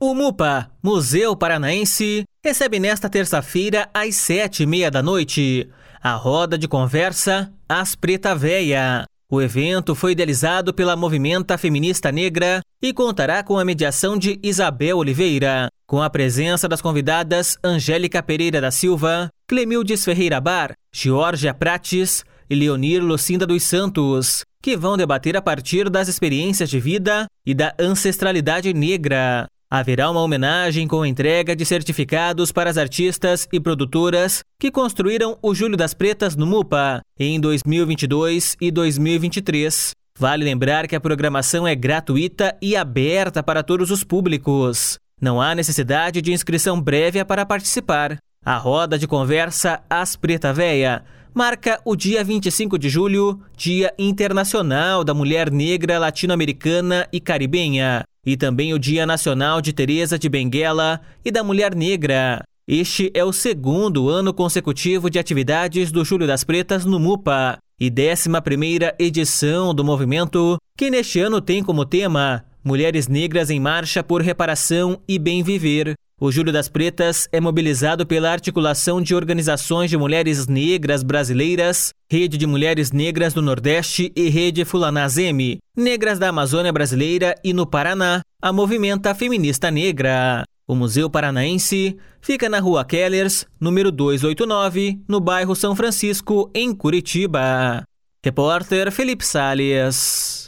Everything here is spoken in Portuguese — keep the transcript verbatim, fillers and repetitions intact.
O MUPA, Museu Paranaense, recebe nesta terça-feira às sete e meia da noite a roda de conversa As Preta Véia. O evento foi idealizado pela Movimenta Feminista Negra e contará com a mediação de Isabel Oliveira, com a presença das convidadas Angélica Pereira da Silva, Clemildes Ferreira Bar, Georgia Prates e Leonir Lucinda dos Santos, que vão debater a partir das experiências de vida e da ancestralidade negra. Haverá uma homenagem com entrega de certificados para as artistas e produtoras que construíram o Julho das Pretas no MUPA em dois mil e vinte e dois e dois mil e vinte e três. Vale lembrar que a programação é gratuita e aberta para todos os públicos. Não há necessidade de inscrição prévia para participar. A roda de conversa As Preta Véia marca o dia vinte e cinco de julho, Dia Internacional da Mulher Negra Latino-Americana e Caribenha, e também o Dia Nacional de Teresa de Benguela e da Mulher Negra. Este é o segundo ano consecutivo de atividades do Julho das Pretas no MUPA e décima primeira edição do movimento, que neste ano tem como tema Mulheres Negras em Marcha por Reparação e Bem Viver. O Julho das Pretas é mobilizado pela Articulação de Organizações de Mulheres Negras Brasileiras, Rede de Mulheres Negras do Nordeste e Rede Fulanazeme, Negras da Amazônia Brasileira e no Paraná, a Movimenta Feminista Negra. O Museu Paranaense fica na Rua Kellers, número duzentos e oitenta e nove, no bairro São Francisco, em Curitiba. Repórter Felipe Salles.